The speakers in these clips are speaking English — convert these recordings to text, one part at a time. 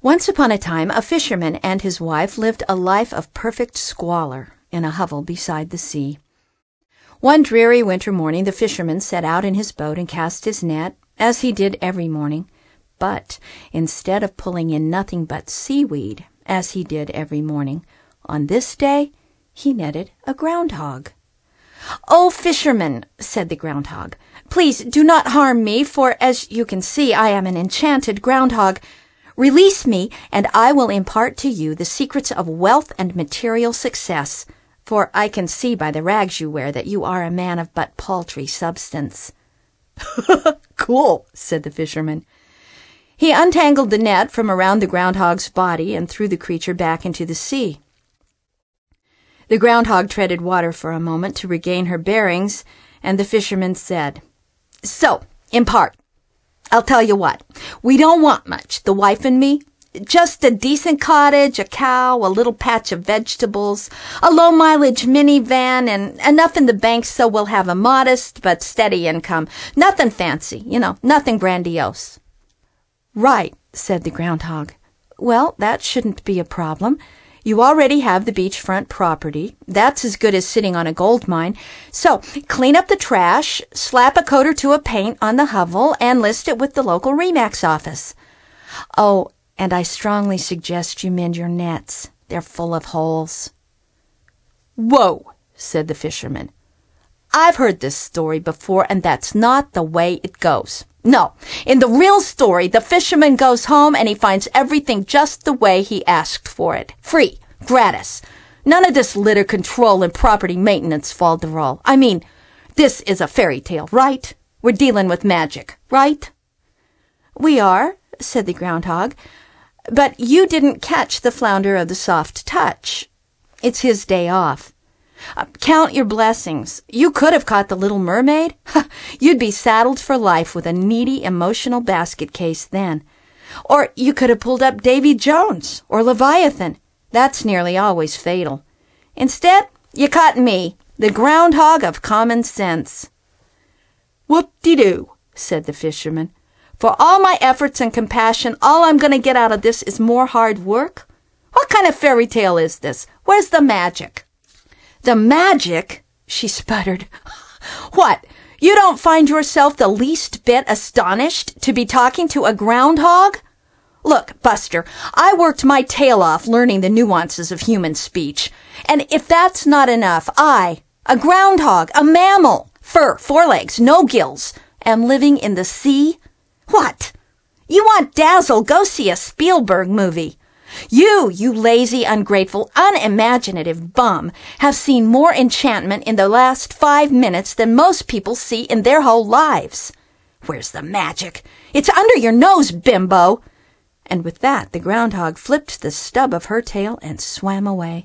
Once upon a time, a fisherman and his wife lived a life of perfect squalor in a hovel beside the sea. One dreary winter morning, the fisherman set out in his boat and cast his net, as he did every morning. But instead of pulling in nothing but seaweed, as he did every morning, on this day he netted a groundhog. "Oh, fisherman," said the groundhog, "please do not harm me, for, as you can see, I am an enchanted groundhog. Release me, and I will impart to you the secrets of wealth and material success, for I can see by the rags you wear that you are a man of but paltry substance." "Cool," said the fisherman. He untangled the net from around the groundhog's body and threw the creature back into the sea. The groundhog treaded water for a moment to regain her bearings, and the fisherman said, "So, impart. I'll tell you what, we don't want much, the wife and me. Just a decent cottage, a cow, a little patch of vegetables, a low-mileage minivan, and enough in the bank so we'll have a modest but steady income. Nothing fancy, nothing grandiose." "Right," said the groundhog. "Well, that shouldn't be a problem. You already have the beachfront property. That's as good as sitting on a gold mine. So clean up the trash, slap a coat or two of paint on the hovel, and list it with the local Remax office. Oh, and I strongly suggest you mend your nets. They're full of holes." "Whoa," said the fisherman. "I've heard this story before, and that's not the way it goes. No, in the real story, the fisherman goes home and he finds everything just the way he asked for it. Free, gratis. None of this litter control and property maintenance falderall. I mean, this is a fairy tale, right? We're dealing with magic, right?" "We are," said the groundhog. "But you didn't catch the flounder of the soft touch. It's his day off. Count your blessings. You could have caught the Little Mermaid. You'd be saddled for life with a needy, emotional basket case then. Or you could have pulled up Davy Jones or Leviathan. That's nearly always fatal. Instead, you caught me, the groundhog of common sense." "Whoop-de-doo," said the fisherman. "For all my efforts and compassion, all I'm going to get out of this is more hard work? What kind of fairy tale is this? Where's the magic?" "The magic?" she sputtered. "What, you don't find yourself the least bit astonished to be talking to a groundhog? Look, Buster, I worked my tail off learning the nuances of human speech. And if that's not enough, I, a groundhog, a mammal, fur, 4 legs, no gills, am living in the sea? What? You want dazzle? Go see a Spielberg movie. You lazy, ungrateful, unimaginative bum, have seen more enchantment in the last 5 minutes than most people see in their whole lives. Where's the magic? It's under your nose, bimbo." And with that, the groundhog flipped the stub of her tail and swam away.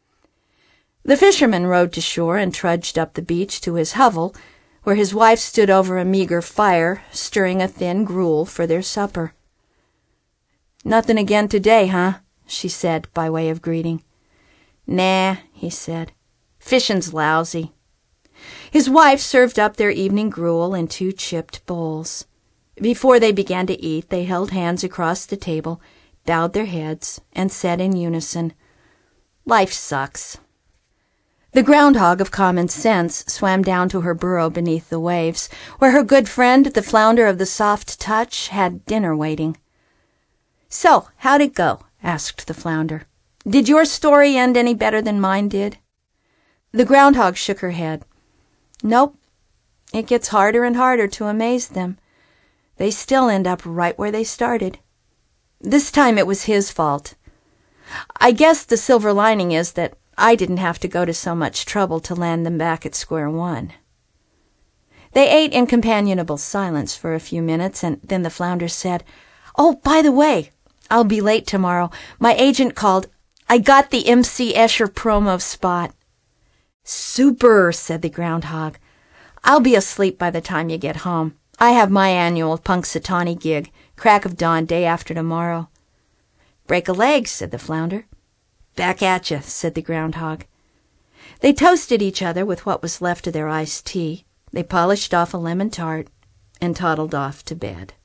The fisherman rowed to shore and trudged up the beach to his hovel, where his wife stood over a meager fire, stirring a thin gruel for their supper. "Nothing again today, huh?" she said by way of greeting. "Nah," he said. "Fishin's lousy." His wife served up their evening gruel in 2 chipped bowls. Before they began to eat, they held hands across the table, bowed their heads, and said in unison, "Life sucks." The groundhog of common sense swam down to her burrow beneath the waves, where her good friend, the flounder of the soft touch, had dinner waiting. "So, how'd it go?" asked the flounder. "Did your story end any better than mine did?" The groundhog shook her head. "Nope. It gets harder and harder to amaze them. They still end up right where they started. This time it was his fault. I guess the silver lining is that I didn't have to go to so much trouble to land them back at square one." They ate in companionable silence for a few minutes, and then the flounder said, "Oh, by the way, I'll be late tomorrow. My agent called. I got the MC Escher promo spot." "Super," said the groundhog. "I'll be asleep by the time you get home. I have my annual Punxsutawney gig, crack of dawn, day after tomorrow." "Break a leg," said the flounder. "Back at you," said the groundhog. They toasted each other with what was left of their iced tea. They polished off a lemon tart and toddled off to bed.